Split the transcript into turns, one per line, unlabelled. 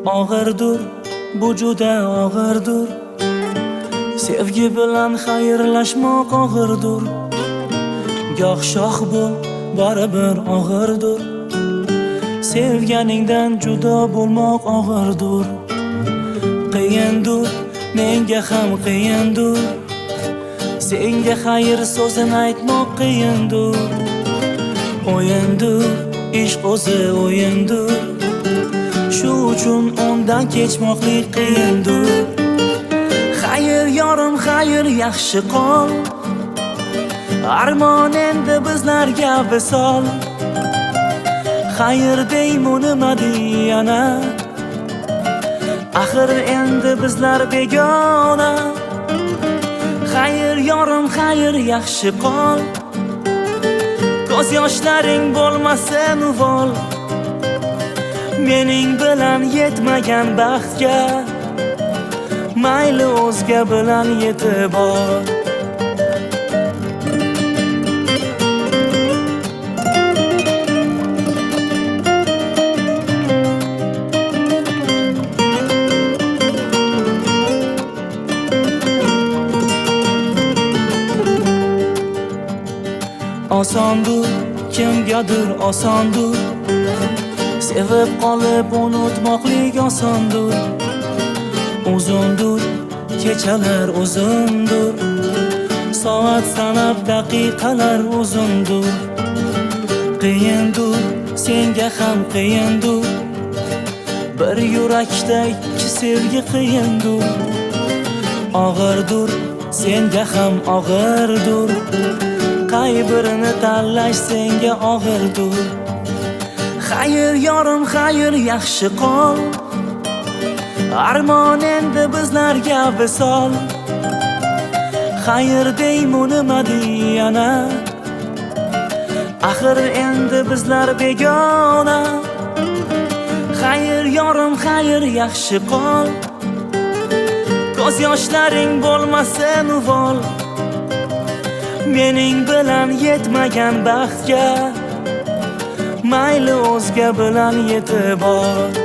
Og'irdir, bu juda og'irdir. Sevgi bilan xayrlashmoq og'irdir. Goh shoh bo'l, baribir og'irdir. Sevganingdan judo bo'lmoq og'irdir. Qiyindir, menga ham qiyindir. Senga xayr so'zini aytmoq qiyindir. O'yindir, ishq o'zi o'yindir. Shu uchun undan kechmoqlik qiyindir. Xayr yorim, xayr yaxshi qol. Armon endi bizlarga visol. Xayr deymu nima deyana, axir endi bizlar begona. Xayr yorim, xayr yaxshi qol. Ko'z yoshlaring bo'lmasin uvol. Mening bilan yetmagan baxtga mayli o'zga bilan yetib bor. Osondir, kimgadir osondir. Sevib qolib unutmoqlik osondir. Uzundir, kechalar uzundir. Soat sanab daqiqalar uzundir. Qiyindir, senga ham qiyindir. Bir yurakda ikki sevgi qiyindir. Og'irdir, senga ham og'irdir. Qay birini tanlash senga og'irdir. Xayr yorim, xayr yaxshi qol. Armon endi bizlarga visol. Xayr deymu nima deyana, axir endi bizlar begona. Xayr yorim, xayr yaxshi qol. Ko'z yoshlaring bo'lmasin uvol. Mening bilan yetmagan baxtga mayli o'zga bilan yetib bor.